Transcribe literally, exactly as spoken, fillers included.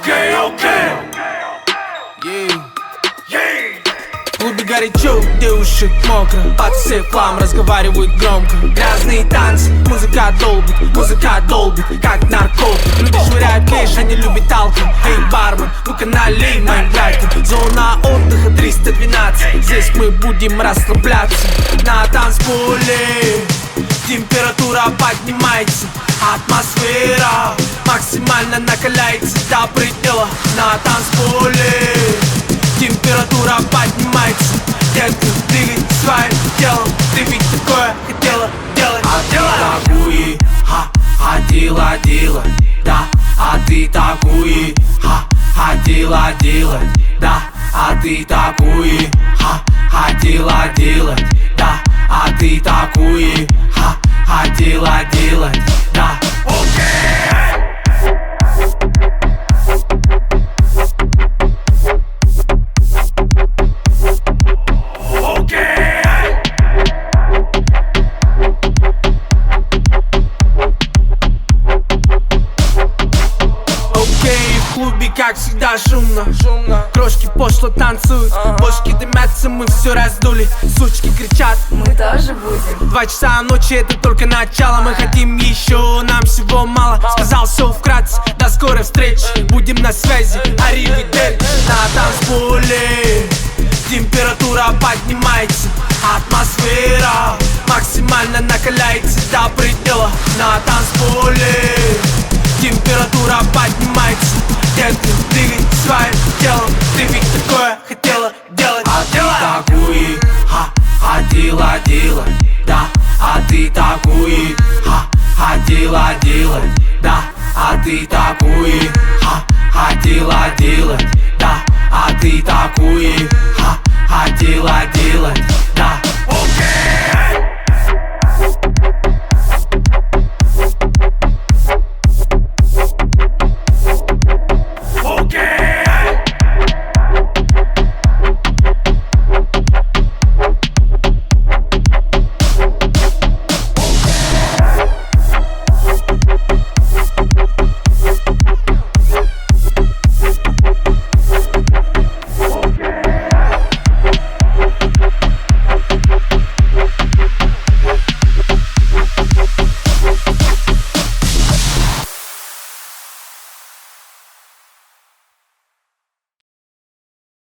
Окей, окей. В клубе горячо, девушек мокро, под все хлам разговаривают громко. Грязные танцы, музыка долбит, музыка долбит, как наркотик. Люди швыряют кэш, они любят алкоголь. Эй, бармен, ну-ка налей моим братьям. Зона отдыха триста двенадцать, здесь мы будем расслабляться. На танцполе температура поднимается, атмосфера максимально накаляется до предела. На танцполе температура поднимается. Детка, двигай своим телом, ты ведь такое хотела делать. А ты такую, ха, хотела делать, да. А ты такую, ха, хотела делать, да. А ты такую, ха, хотела делать, да. А ты такую, ха, хотела делать, да. В клубе, как всегда, шумно, шумно. Крошки пошло танцуют, ага. Бошки дымятся, мы все раздули. Сучки кричат, мы тоже будем. Два часа ночи, это только начало. Мы хотим еще, нам всего мало. Сказал все вкратце, до скорой встречи. Будем на связи, аривидерчи. На танцполе температура поднимается, атмосфера максимально накаляется до предела. На танцполе температура поднимается. Детка, двигай своим телом, ты ведь такое хотела делать. А ты такую, ха, хотела делать, да. А ты такую, ха, хотела делать, да. А ты такую, ха, хотела делать, да. А ты такую, ха, хотела делать, да. Окей.